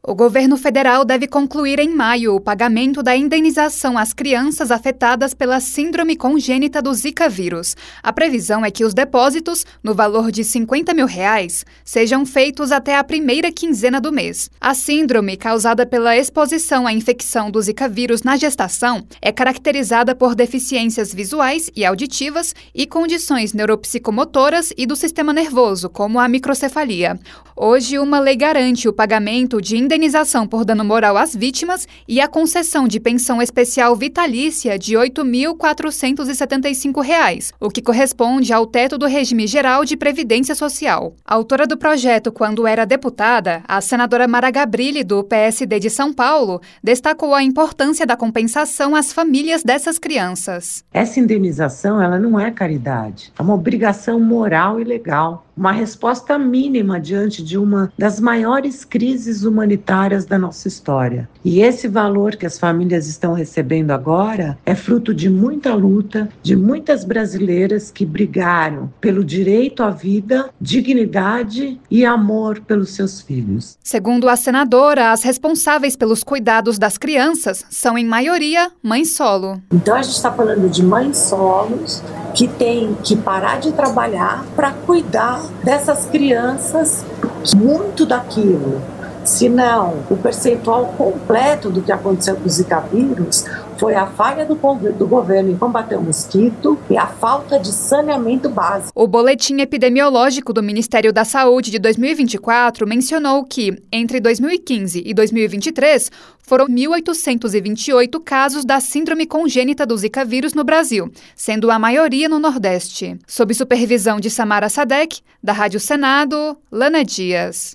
O governo federal deve concluir em maio o pagamento da indenização às crianças afetadas pela síndrome congênita do Zika vírus. A previsão é que os depósitos, no valor de R$50 mil, sejam feitos até a primeira quinzena do mês. A síndrome, causada pela exposição à infecção do Zika vírus na gestação, é caracterizada por deficiências visuais e auditivas e condições neuropsicomotoras e do sistema nervoso, como a microcefalia. Hoje, uma lei garante o pagamento de indenização por dano moral às vítimas e a concessão de pensão especial vitalícia de R$ 8.475, o que corresponde ao teto do regime geral de previdência social. A autora do projeto, quando era deputada, a senadora Mara Gabrilli, do PSD de São Paulo, destacou a importância da compensação às famílias dessas crianças. Essa indenização, ela não é caridade, é uma obrigação moral e legal, uma resposta mínima diante de uma das maiores crises humanitárias da nossa história. E esse valor que as famílias estão recebendo agora é fruto de muita luta, de muitas brasileiras que brigaram pelo direito à vida, dignidade e amor pelos seus filhos. Segundo a senadora, as responsáveis pelos cuidados das crianças são, em maioria, mães solo. Então a gente está falando de mães solos que têm que parar de trabalhar para cuidar dessas crianças, muito daquilo. Se não, o percentual completo do que aconteceu com o Zika vírus foi a falha do governo em combater o mosquito e a falta de saneamento básico. O boletim epidemiológico do Ministério da Saúde de 2024 mencionou que, entre 2015 e 2023, foram 1.828 casos da síndrome congênita do Zika vírus no Brasil, sendo a maioria no Nordeste. Sob supervisão de Samara Sadek, da Rádio Senado, Lana Dias.